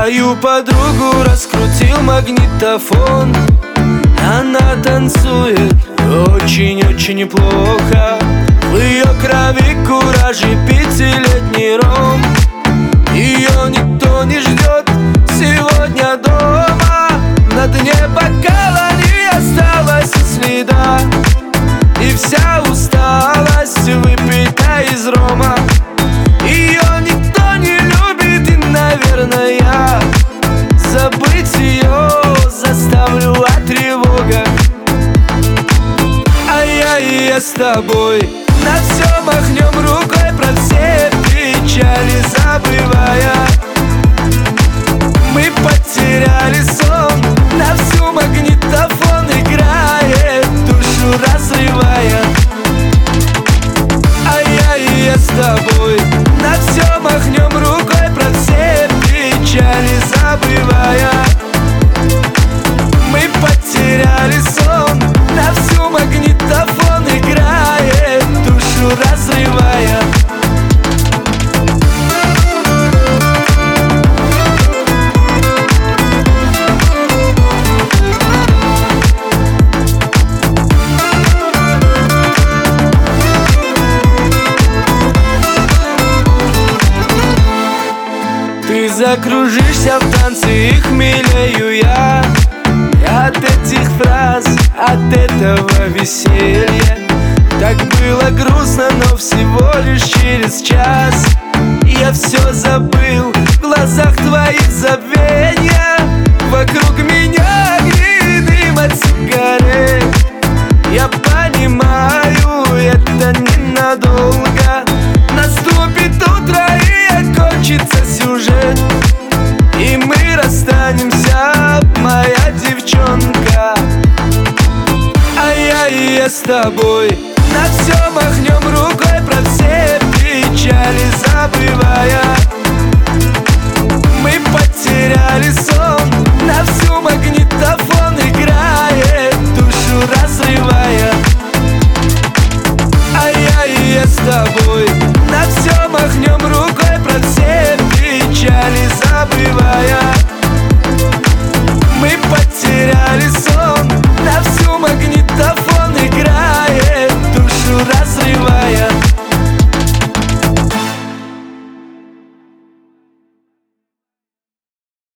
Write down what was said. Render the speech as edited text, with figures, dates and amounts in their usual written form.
Твою подругу раскрутил магнитофон. Она танцует очень-очень неплохо. В ее крови кураж и пятилетний ром. Ее никто не ждет сегодня дома. На дне бокала не осталось и следа. И вся усталость выпита из рома. Ее никто не любит, и, наверное, забыть ее заставлю от тревога. А я с тобой на все махнем рукой, про все печали забывая. Мы потеряли сон, на всю магнитофон играет, душу разрывая. А я с тобой на все махнем рукой, про все печали забывая. Мы потеряли сон, на всю магнитофон играет, душу разрывая. Ты закружишься в танце, и хмелею я от этих фраз, от этого веселья. Так было грустно, но всего лишь через час я все забыл, в глазах твоих забвенья. Вокруг меня огни, дым от сигарет. Я понимаю, это ненадолго. Наступит утро и окончится сюжет, и мы расстанемся, моя девчонка. А я с тобой на все махнем рукой, про все печали забывая. Мы потеряли сон, на всю магнитофон играет, душу разрывая. А я с тобой на все махнем рукой, про все печали забывая. Мы потеряли сон.